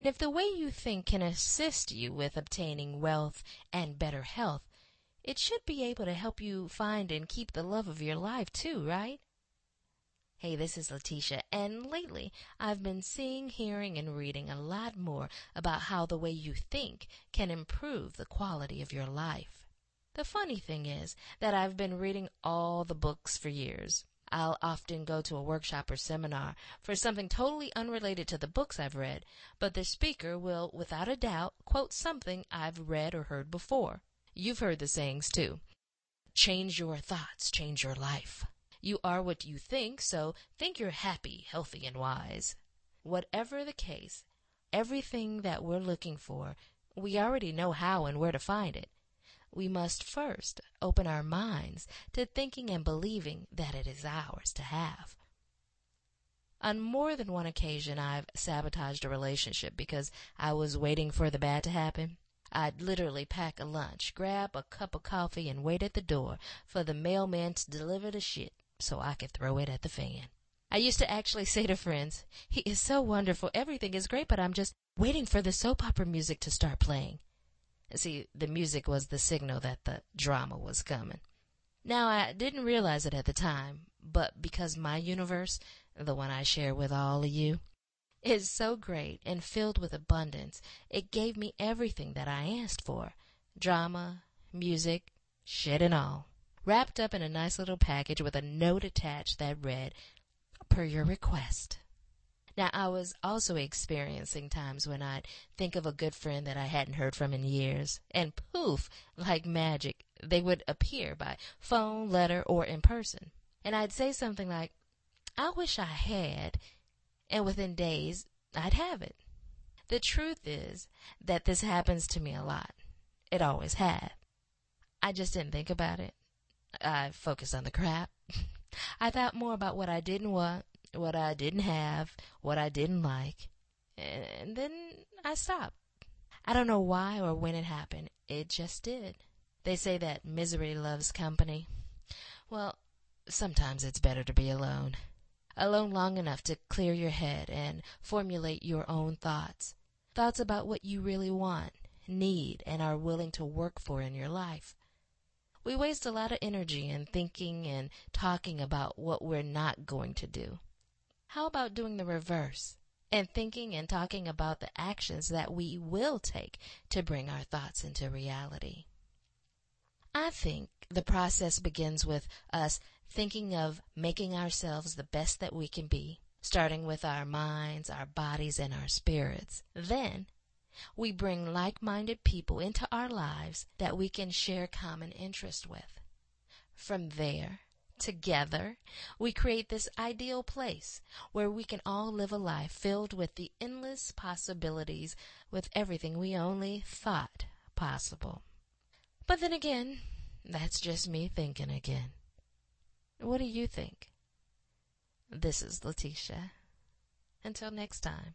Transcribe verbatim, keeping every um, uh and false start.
if the way you think can assist you with obtaining wealth and better health, it should be able to help you find and keep the love of your life too, right? Hey, this is Letitia, and lately I've been seeing, hearing, and reading a lot more about how the way you think can improve the quality of your life. The funny thing is that I've been reading all the books for years. I'll often go to a workshop or seminar for something totally unrelated to the books I've read, but the speaker will, without a doubt, quote something I've read or heard before. You've heard the sayings too. Change your thoughts, change your life. You are what you think, so think you're happy, healthy, and wise. Whatever the case, everything that we're looking for, we already know how and where to find it. We must first open our minds to thinking and believing that it is ours to have. On more than one occasion, I've sabotaged a relationship because I was waiting for the bad to happen. I'd literally pack a lunch, grab a cup of coffee, and wait at the door for the mailman to deliver the shit so I could throw it at the fan. I used to actually say to friends, he is so wonderful, everything is great, but I'm just waiting for the soap opera music to start playing. See, the music was the signal that the drama was coming. Now, I didn't realize it at the time, but because my universe, the one I share with all of you, is so great and filled with abundance, it gave me everything that I asked for. Drama, music, shit and all. Wrapped up in a nice little package with a note attached that read, per your request. Now, I was also experiencing times when I'd think of a good friend that I hadn't heard from in years, and poof, like magic, they would appear by phone, letter, or in person. And I'd say something like, I wish I had, and within days, I'd have it. The truth is that this happens to me a lot. It always had. I just didn't think about it. I focused on the crap. I thought more about what I didn't want, what I didn't have, what I didn't like, and then I stopped. I don't know why or when it happened. It just did. They say that misery loves company. Well, sometimes it's better to be alone. Alone long enough to clear your head and formulate your own thoughts. Thoughts about what you really want, need, and are willing to work for in your life. We waste a lot of energy in thinking and talking about what we're not going to do. How about doing the reverse and thinking and talking about the actions that we will take to bring our thoughts into reality? I think the process begins with us thinking of making ourselves the best that we can be, starting with our minds, our bodies, and our spirits. Then we bring like-minded people into our lives that we can share common interest with. From there, together, we create this ideal place where we can all live a life filled with the endless possibilities, with everything we only thought possible. But then again, that's just me thinking again. What do you think? This is Letitia. Until next time.